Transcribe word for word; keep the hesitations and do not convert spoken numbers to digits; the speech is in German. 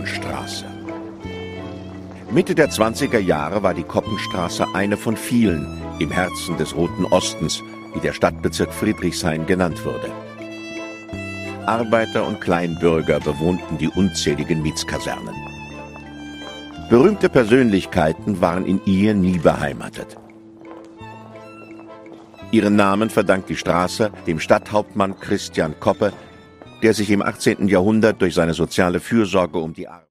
Koppenstraße. Mitte der zwanziger Jahre war die Koppenstraße eine von vielen im Herzen des Roten Ostens, wie der Stadtbezirk Friedrichshain genannt wurde. Arbeiter und Kleinbürger bewohnten die unzähligen Mietskasernen. Berühmte Persönlichkeiten waren in ihr nie beheimatet. Ihren Namen verdankt die Straße dem Stadthauptmann Christian Koppe, der sich im achtzehnten Jahrhundert durch seine soziale Fürsorge um die Armen